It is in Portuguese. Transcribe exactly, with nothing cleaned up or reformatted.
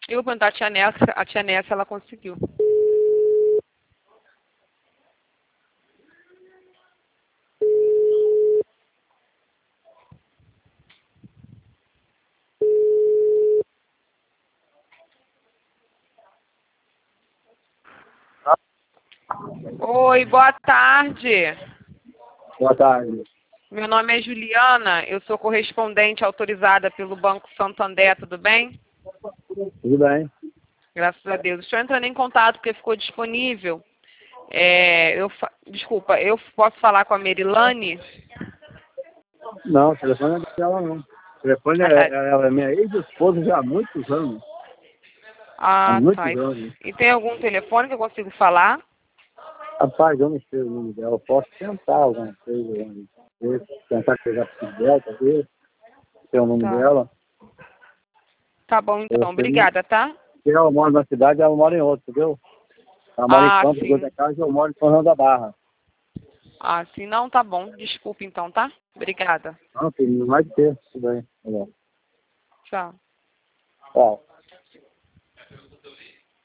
Eu vou perguntar a tia Nessa, a tia Nessa, ela conseguiu. Oi, boa tarde. Boa tarde. Meu nome é Juliana, eu sou correspondente autorizada pelo Banco Santander, tudo bem? Tudo bem? Graças a Deus. Estou entrando em contato porque ficou disponível. É, eu fa... Desculpa, eu posso falar com a Merilane? Não, o telefone não é dela não. O telefone Ah, é, tá. ela é minha ex-esposa já há muitos anos. Há Ah, tá. muitos anos. E tem algum telefone que eu consigo falar? Rapaz, eu não sei o nome dela. Eu posso tentar alguma coisa. né? Ver, tentar pegar o filho dela, talvez. Ter o nome Tá. dela. Tá bom, então. Eu sei, não- Obrigada, tá? se ela mora na cidade, ela mora em outra, entendeu? Ela mora em Ah, Campos, sim. Goitacazes, eu moro em São João da Barra. Ah, sim. Não, tá bom. Desculpa, então, tá? Obrigada. Não, filho, não vai ter. Tudo bem. Tá bom. Tchau. Tchau.